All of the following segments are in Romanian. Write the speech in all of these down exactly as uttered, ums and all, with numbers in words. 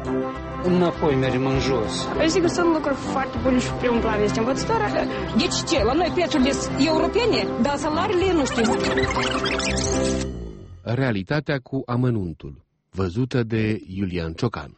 Înapoi mergem în jos. Sigur, sunt lucruri foarte bune și primul plan este învățătoarea. Deci ce? La noi prețurile sunt europene, dar salariile nu știu. Realitatea cu amănuntul, văzută de Iulian Ciocan.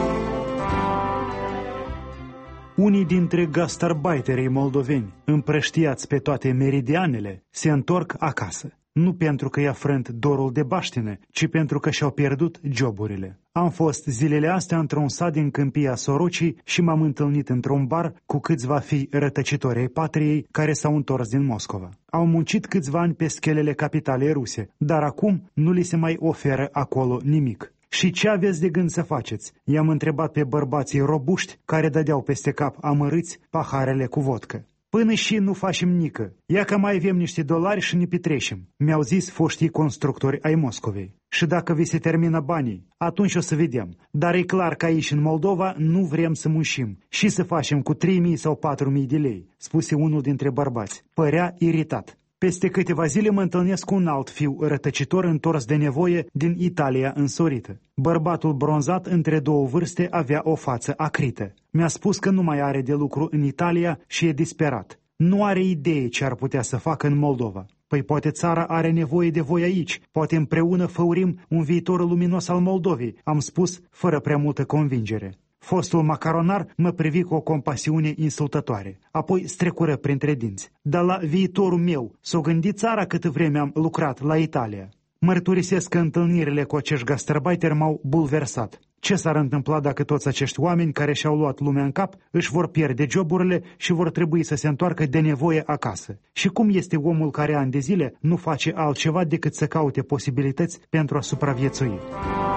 Unii dintre gastarbeiterii moldoveni, împrăștiați pe toate meridianele, se întorc acasă. Nu pentru că i-a frânt dorul de baștină, ci pentru că și-au pierdut joburile. Am fost zilele astea într-un sat din Câmpia Sorocii și m-am întâlnit într-un bar cu câțiva fii rătăcitori ai patriei care s-au întors din Moscova. Au muncit câțiva ani pe schelele capitalei ruse, dar acum nu li se mai oferă acolo nimic. Și ce aveți de gând să faceți? I-am întrebat pe bărbații robuști care dădeau peste cap amărâți paharele cu vodcă. Până și nu facem nică. Ia că mai avem niște dolari și ne petrecem, mi-au zis foștii constructori ai Moscovei. Și dacă vi se termină banii, atunci o să vedem. Dar e clar că aici în Moldova nu vrem să muncim și să facem cu trei mii sau patru mii de lei, spuse unul dintre bărbați. Părea iritat. Peste câteva zile mă întâlnesc cu un alt fiu rătăcitor întors de nevoie din Italia însorită. Bărbatul bronzat între două vârste avea o față acrită. Mi-a spus că nu mai are de lucru în Italia și e disperat. Nu are idee ce ar putea să facă în Moldova. Păi poate țara are nevoie de voi aici, poate împreună făurim un viitor luminos al Moldovei, am spus fără prea multă convingere. Fostul macaronar mă privi cu o compasiune insultătoare, apoi strecură printre dinți. Dar la viitorul meu s-o gândi țara câtă vreme am lucrat la Italia. Mărturisesc că întâlnirile cu acești gastarbeiteri m-au bulversat. Ce s-ar întâmpla dacă toți acești oameni care și-au luat lumea în cap își vor pierde joburile și vor trebui să se întoarcă de nevoie acasă? Și cum este omul care ani de zile nu face altceva decât să caute posibilități pentru a supraviețui?